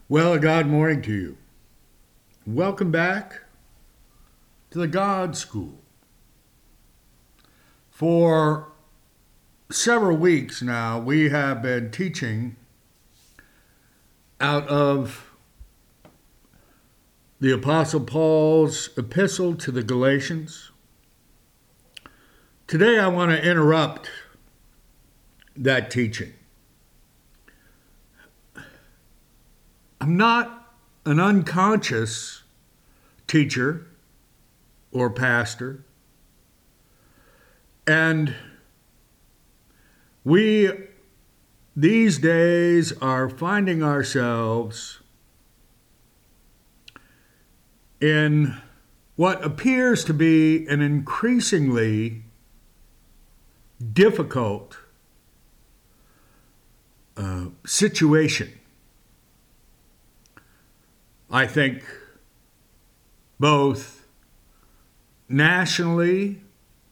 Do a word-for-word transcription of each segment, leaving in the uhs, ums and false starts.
Well, God morning to you. Welcome back to the God School. For several weeks now, we have been teaching out of the Apostle Paul's epistle to the Galatians. Today, I want to interrupt that teaching. I'm not an unconscious teacher or pastor. And we, these days, are finding ourselves in what appears to be an increasingly difficult uh, situation. I think both nationally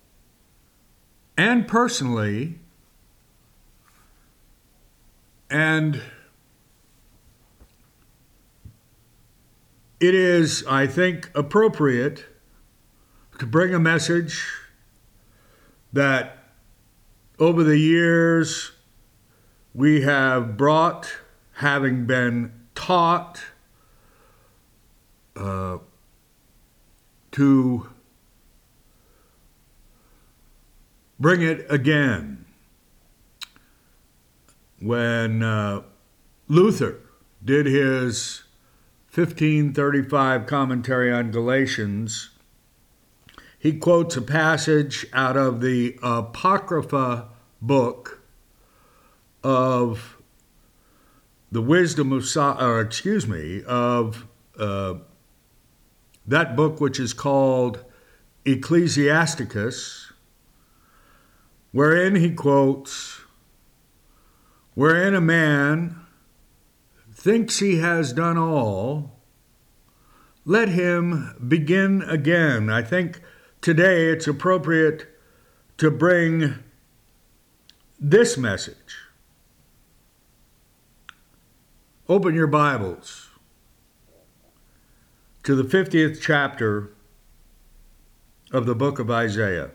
and personally, and it is, I think, appropriate to bring a message that over the years we have brought, having been taught uh, to bring it again. When uh, Luther did his fifteen thirty-five commentary on Galatians, he quotes a passage out of the Apocrypha book of the wisdom of, or excuse me, of uh, that book which is called Ecclesiasticus, wherein he quotes, wherein a man thinks he has done all, let him begin again. I think today it's appropriate to bring this message. Open your Bibles to the fiftieth chapter of the book of Isaiah.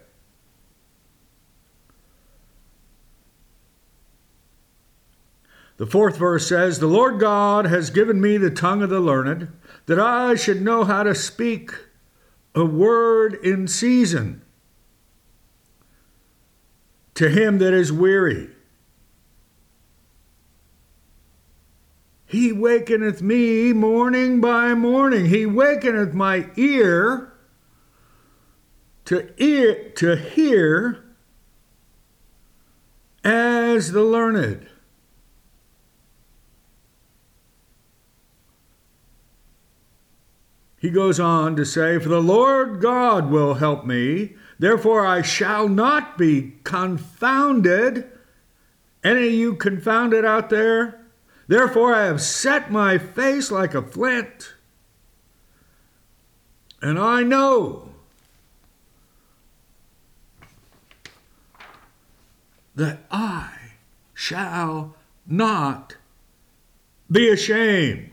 The fourth verse says, "The Lord God has given me the tongue of the learned, that I should know how to speak a word in season to him that is weary. He wakeneth me morning by morning. He wakeneth my ear to ear to hear as the learned." He goes on to say, "For the Lord God will help me, therefore I shall not be confounded." Any of you confounded out there? "Therefore I have set my face like a flint, and I know that I shall not be ashamed.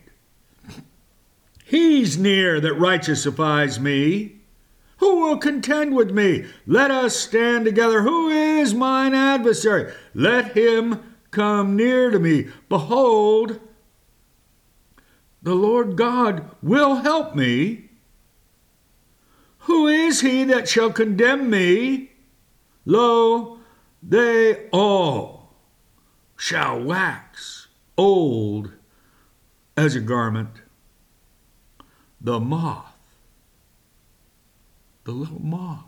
He's near that righteousifies me. Who will contend with me? Let us stand together. Who is mine adversary? Let him come near to me. Behold, the Lord God will help me. Who is he that shall condemn me? Lo, they all shall wax old as a garment. The moth, the little moth,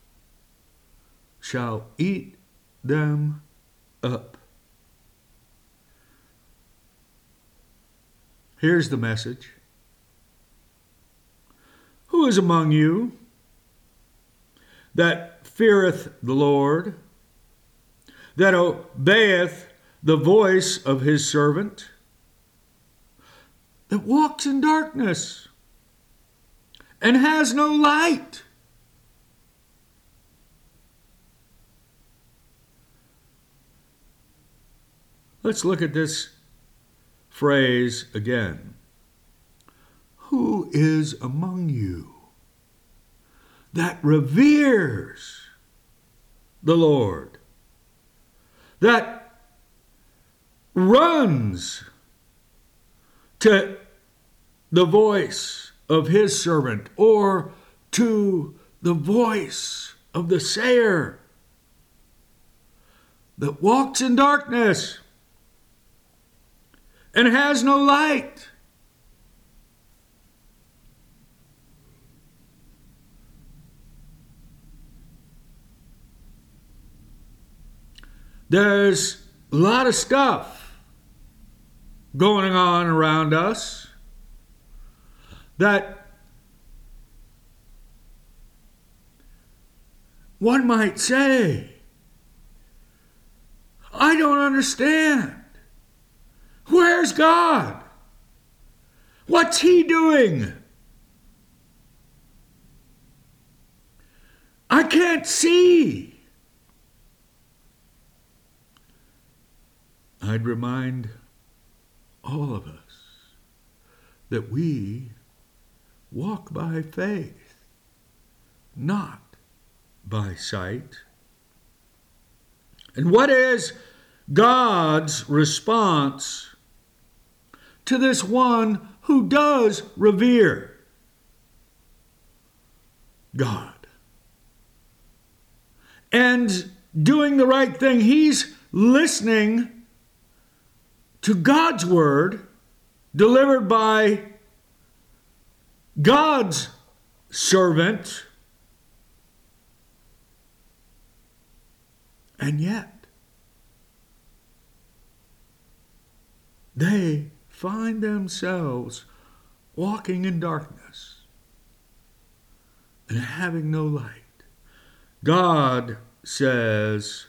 shall eat them up." Here's the message. Who is among you that feareth the Lord, that obeyeth the voice of his servant, that walks in darkness and has no light? Let's look at this phrase again. who is among you that reveres the Lord, that runs to the voice of his servant or to the voice of the sayer, that walks in darkness and has no light? There's a lot of stuff going on around us that one might say, I don't understand. Where's God? What's he doing? I can't see. I'd remind all of us that we walk by faith, not by sight. And what is God's response to this one who does revere God and doing the right thing? He's listening to God's word delivered by God's servant, and yet they find themselves walking in darkness and having no light. God says,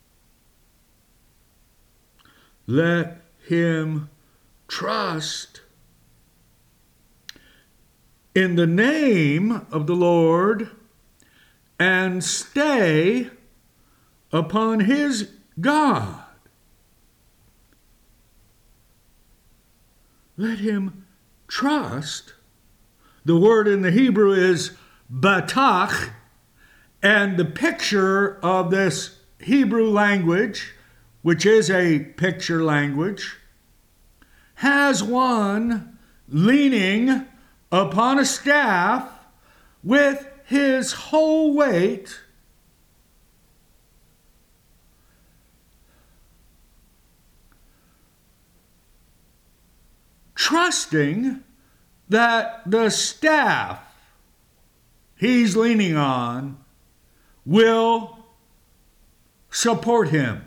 let him trust in the name of the Lord and stay upon his God. Let him trust. The word in the Hebrew is batach, and the picture of this Hebrew language, which is a picture language, has one leaning upon a staff with his whole weight trusting that the staff he's leaning on will support him.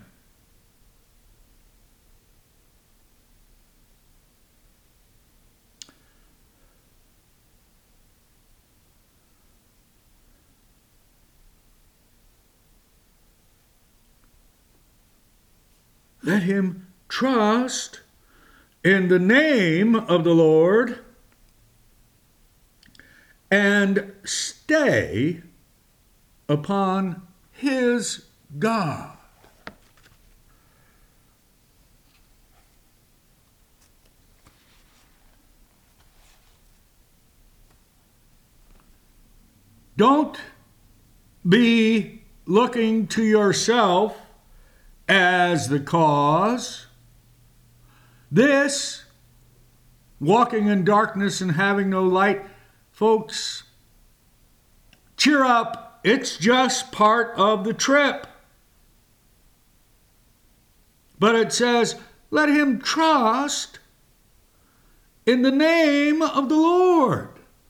Let him trust in the name of the Lord and stay upon his God. Don't be looking to yourself as the cause. This, walking in darkness and having no light, folks, cheer up. It's just part of the trip. But it says, let him trust in the name of the Lord.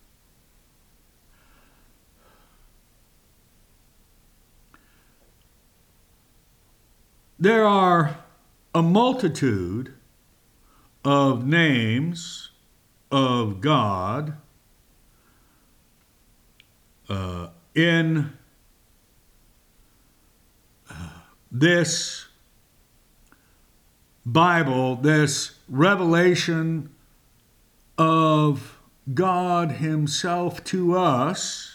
There are a multitude of names of God uh, in uh, this Bible, this revelation of God himself to us,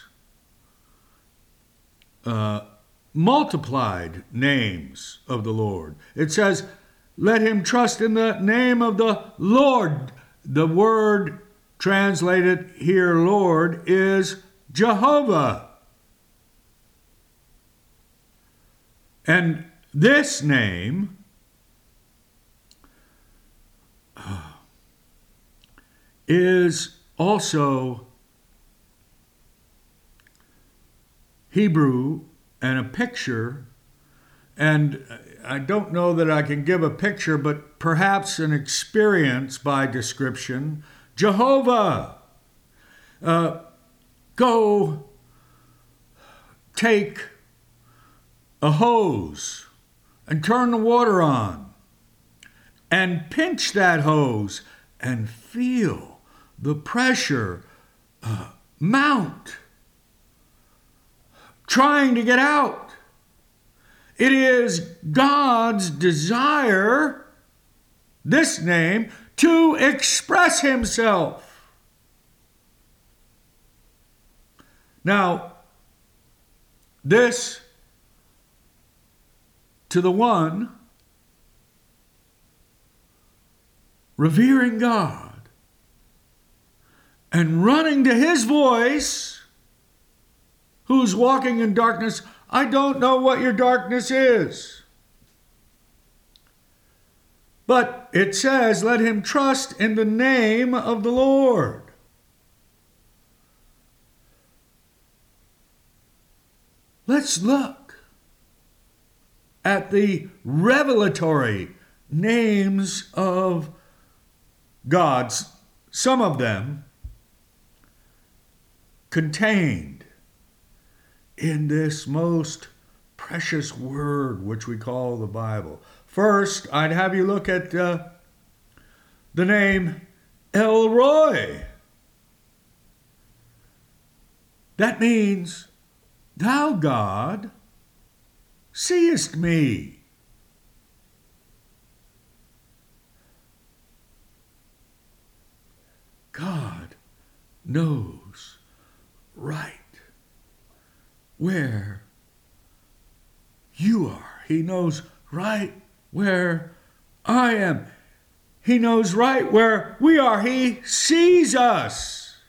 uh, multiplied names of the Lord. It says, let him trust in the name of the Lord. The word translated here Lord, is Jehovah. And this name is also Hebrew and a picture, and I don't know that I can give a picture, but perhaps an experience by description. Jehovah, uh, go take a hose and turn the water on and pinch that hose and feel the pressure uh, mount, trying to get out. It is God's desire, this name, to express himself. Now, this to the one revering God and running to his voice, who's walking in darkness. I don't know what your darkness is. But it says, let him trust in the name of the Lord. Let's look at the revelatory names of God's, some of them contained in this most precious word which we call the Bible. First, I'd have you look at uh, the name El Roi. That means, thou God seest me. God knows right where you are. He knows right where I am. He knows right where we are. He sees us.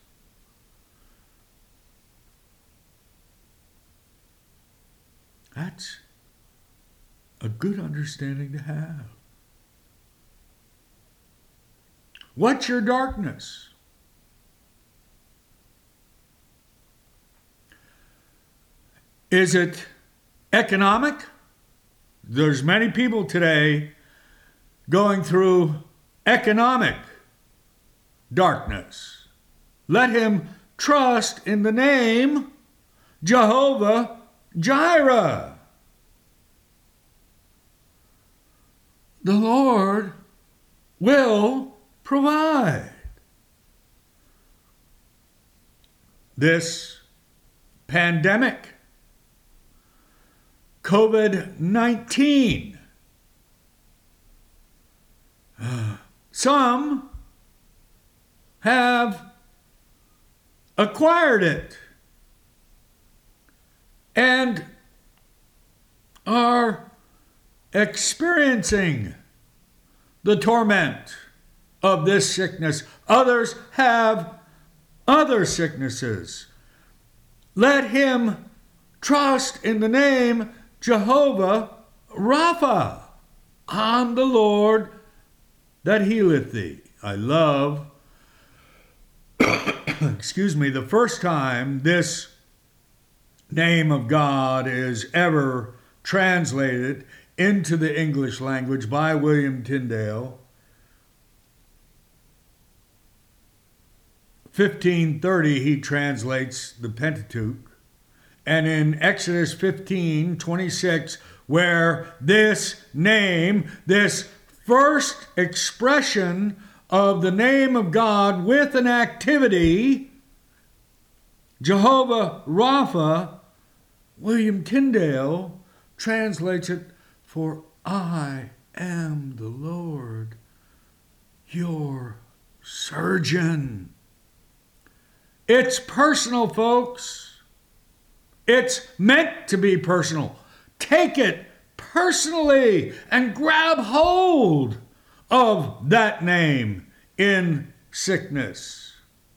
That's a good understanding to have. What's your darkness? Is it economic? There's many people today going through economic darkness. Let him trust in the name Jehovah Jireh. The Lord will provide. This pandemic, covid nineteen. Uh, some have acquired it and are experiencing the torment of this sickness. Others have other sicknesses. Let him trust in the name Jehovah Rapha. I'm the Lord that healeth thee. I love, excuse me, the first time this name of God is ever translated into the English language by William Tyndale. fifteen thirty, he translates the Pentateuch. And in Exodus fifteen twenty-six, where this name, this first expression of the name of God with an activity, Jehovah Rapha, William Tyndale translates it, for I am the Lord, your surgeon. It's personal, folks. It's meant to be personal. Take it personally and grab hold of that name in sickness.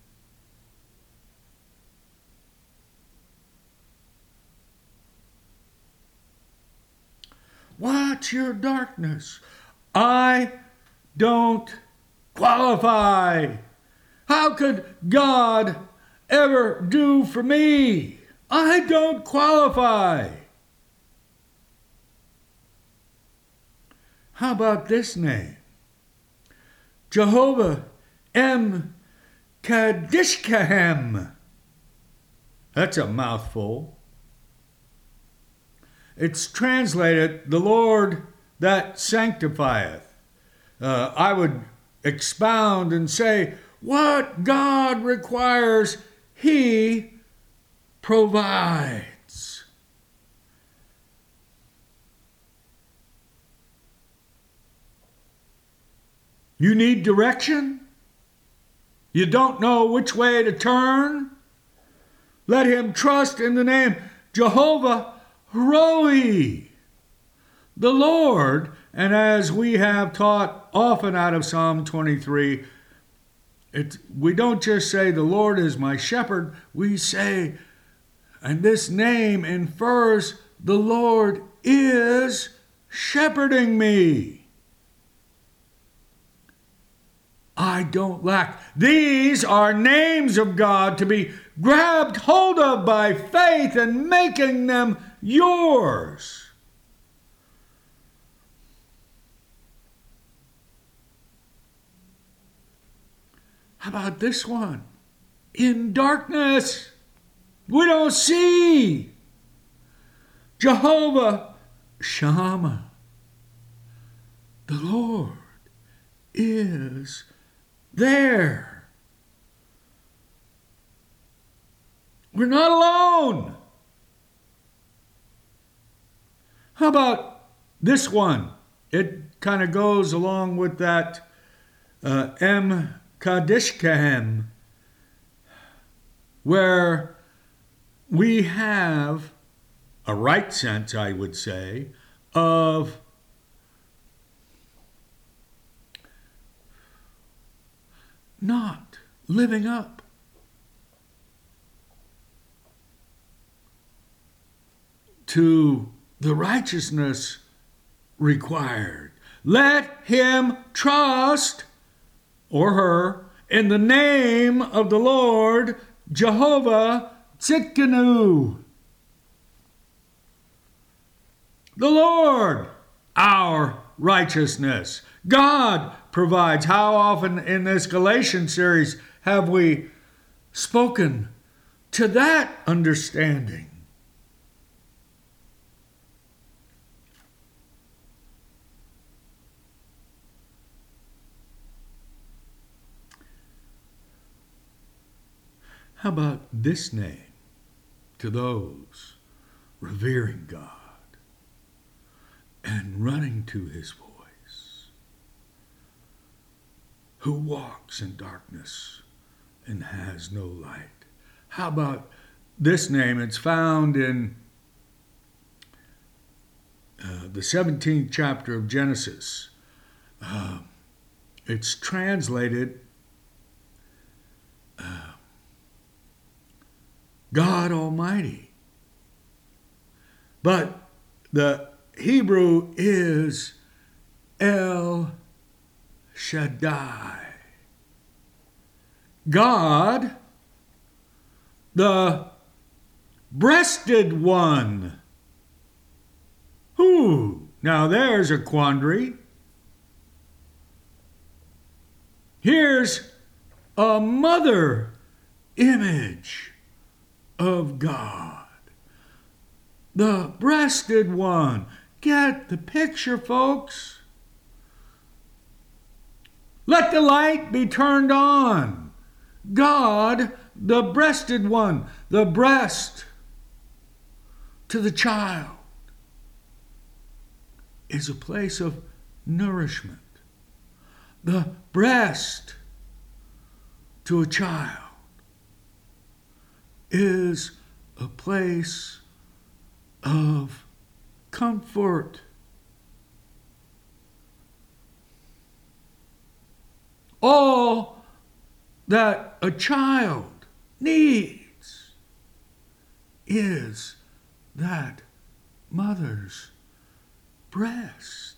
What's your darkness? I don't qualify. How could God ever do for me? I don't qualify. How about this name? Jehovah M. Kadishkahem. That's a mouthful. It's translated, the Lord that sanctifieth. Uh, I would expound and say, what God requires, He provides. You need direction? You don't know which way to turn? Let him trust in the name Jehovah Roi, the Lord. And as we have taught often out of Psalm twenty-three, it, we don't just say the Lord is my shepherd. We say, and this name infers the Lord is shepherding me. I don't lack. These are names of God to be grabbed hold of by faith and making them yours. How about this one? In darkness, we don't see. Jehovah Shammah, the Lord is there. We're not alone. How about this one? It kind of goes along with that uh, M. Kadishkahem, where we have a right sense, I would say, of not living up to the righteousness required. Let him trust, or her, in the name of the Lord Jehovah Tzidkenu. The Lord, our righteousness. God provides. How often in this Galatians series have we spoken to that understanding? How about this name to those revering God and running to his voice, who walks in darkness and has no light? How about this name? It's found in uh, the seventeenth chapter of Genesis. Uh, it's translated uh, God Almighty. But the Hebrew is El Shaddai. God, the breasted one. Who? Now there's a quandary. Here's a mother image of God. The breasted one. Get the picture, folks. Let the light be turned on. God, the breasted one. The breast to the child is a place of nourishment. The breast to a child is a place of comfort. All that a child needs is that mother's breast.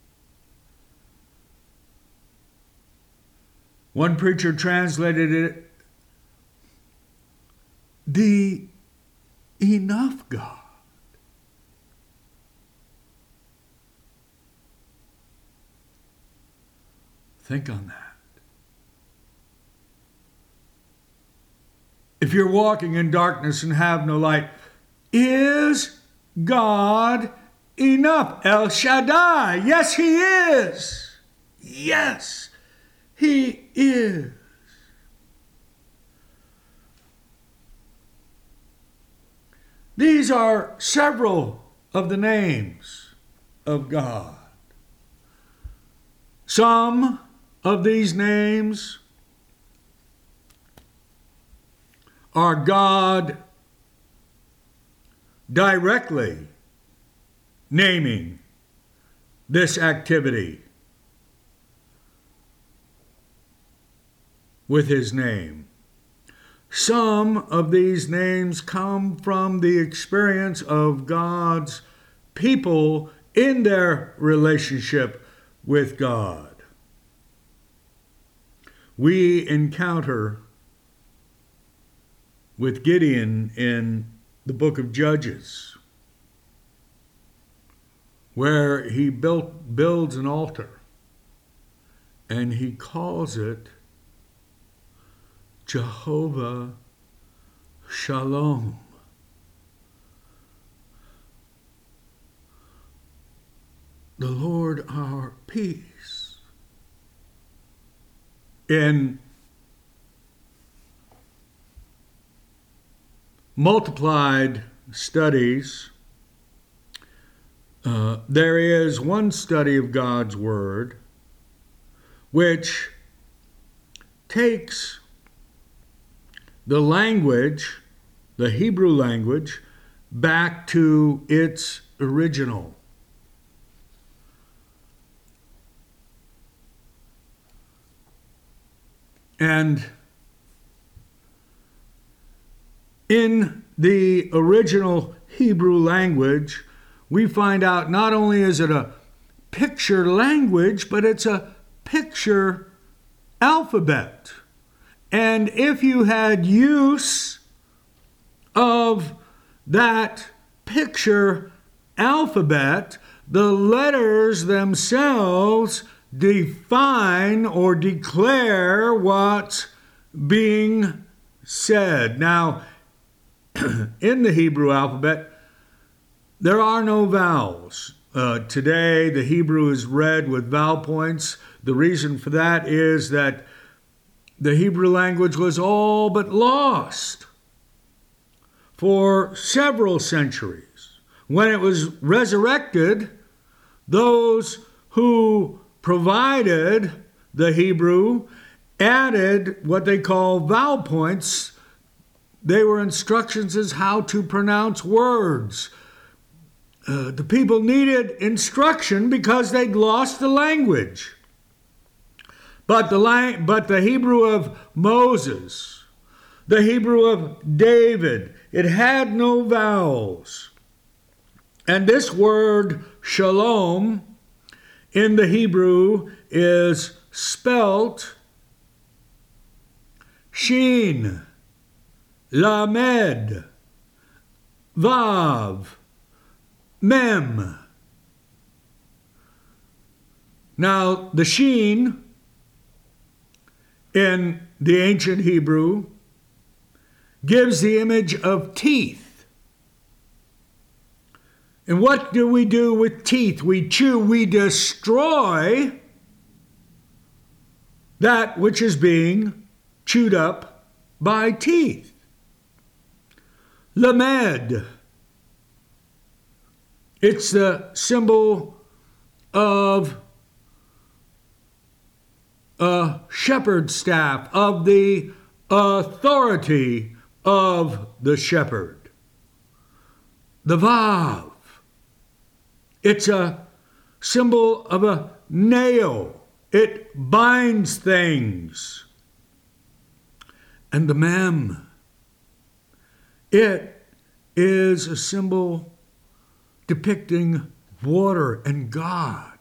One preacher translated it, the enough God. Think on that. If you're walking in darkness and have no light, is God enough? El Shaddai. Yes, He is. Yes, He is. These are several of the names of God. Some of these names are God directly naming this activity with His name. Some of these names come from the experience of God's people in their relationship with God. We encounter with Gideon in the book of Judges, where he built, builds an altar, and he calls it Jehovah Shalom. The Lord our peace. In multiplied studies, uh, there is one study of God's Word which takes the language, the Hebrew language, back to its original. And in the original Hebrew language, we find out not only is it a picture language, but it's a picture alphabet. And if you had use of that picture alphabet, the letters themselves define or declare what's being said. Now, in the Hebrew alphabet, there are no vowels. Uh, today, the Hebrew is read with vowel points. The reason for that is that the Hebrew language was all but lost for several centuries. When it was resurrected, those who provided the Hebrew added what they call vowel points. They were instructions as how to pronounce words. Uh, the people needed instruction because they'd lost the language. But the, lang- but the Hebrew of Moses, the Hebrew of David, it had no vowels. And this word shalom in the Hebrew is spelt Shin, Lamed, Vav, Mem. Now, the Shin in the ancient Hebrew gives the image of teeth. And what do we do with teeth? We chew, we destroy that which is being chewed up by teeth. Lamed. It's the symbol of a shepherd's staff, of the authority of the shepherd. The Vav. It's a symbol of a nail. It binds things. And the Mem. It is a symbol depicting water, and God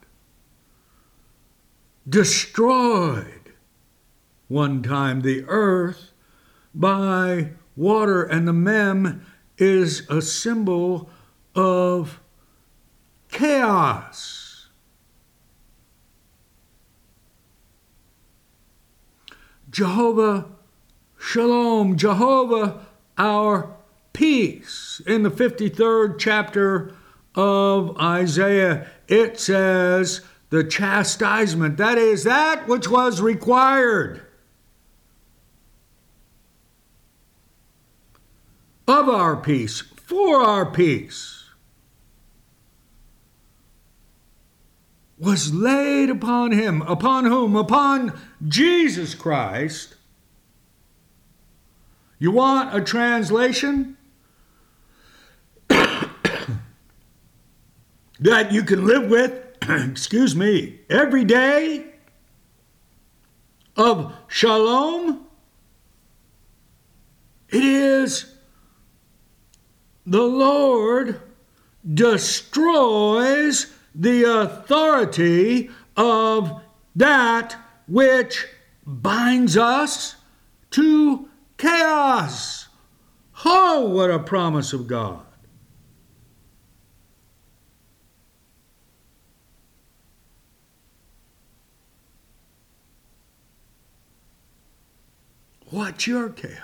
destroyed one time the earth by water, and the mem is a symbol of chaos. Jehovah Shalom, Jehovah our peace. In the fifty-third chapter of Isaiah, it says the chastisement, that is, that which was required of our peace, for our peace, was laid upon him. Upon whom? Upon Jesus Christ. You want a translation that you can live with, excuse me, every day of shalom? It is the Lord destroys the authority of that which binds us to chaos. Oh, what a promise of God. What's your chaos?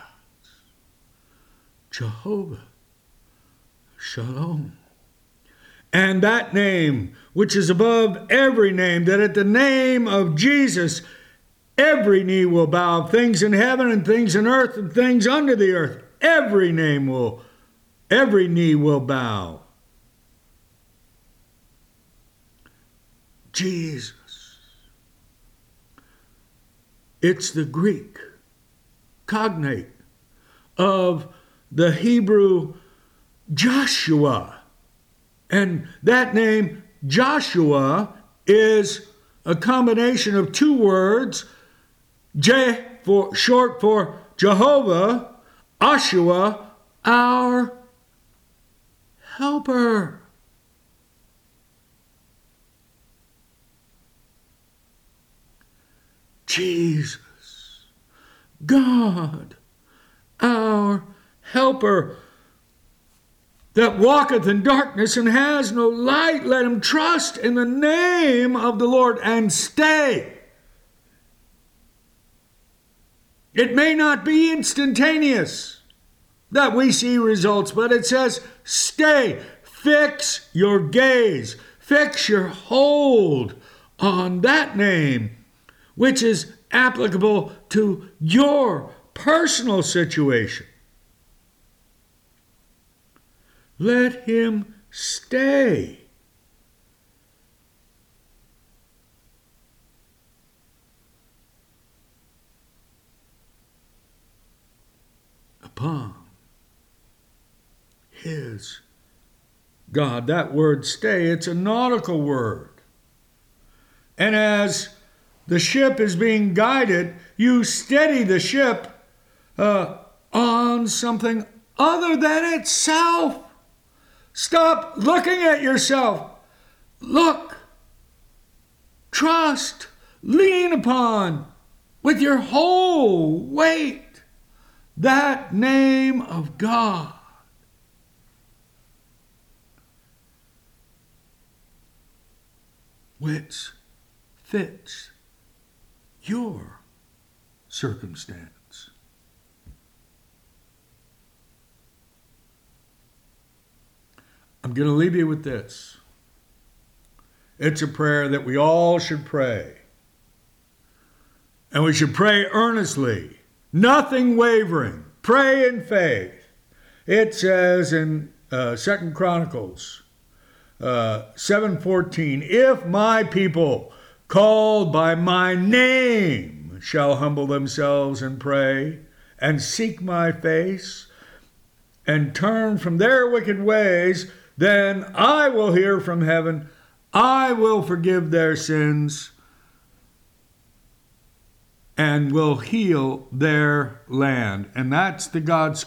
Jehovah Shalom. And that name, which is above every name, that at the name of Jesus, every knee will bow, things in heaven and things in earth and things under the earth. Every name will, every knee will bow. Jesus. It's the Greek cognate of the Hebrew Joshua. And that name, Joshua, is a combination of two words, J for short for Jehovah, Ashua, our helper. Jesus, God, our helper, that walketh in darkness and has no light, let him trust in the name of the Lord and stay. It may not be instantaneous that we see results, but it says stay. Fix your gaze. Fix your hold on that name, which is applicable to your personal situation. Let him stay. Upon his God. That word stay, it's a nautical word. And as the ship is being guided, you steady the ship uh, on something other than itself. Stop looking at yourself. Look, trust, lean upon with your whole weight that name of God. Which fits your circumstance. I'm going to leave you with this. It's a prayer that we all should pray. And we should pray earnestly, nothing wavering. Pray in faith. It says in uh, Second Chronicles uh, seven fourteen, if my people called by my name shall humble themselves and pray and seek my face and turn from their wicked ways, then I will hear from heaven, I will forgive their sins, and will heal their land. And that's the God's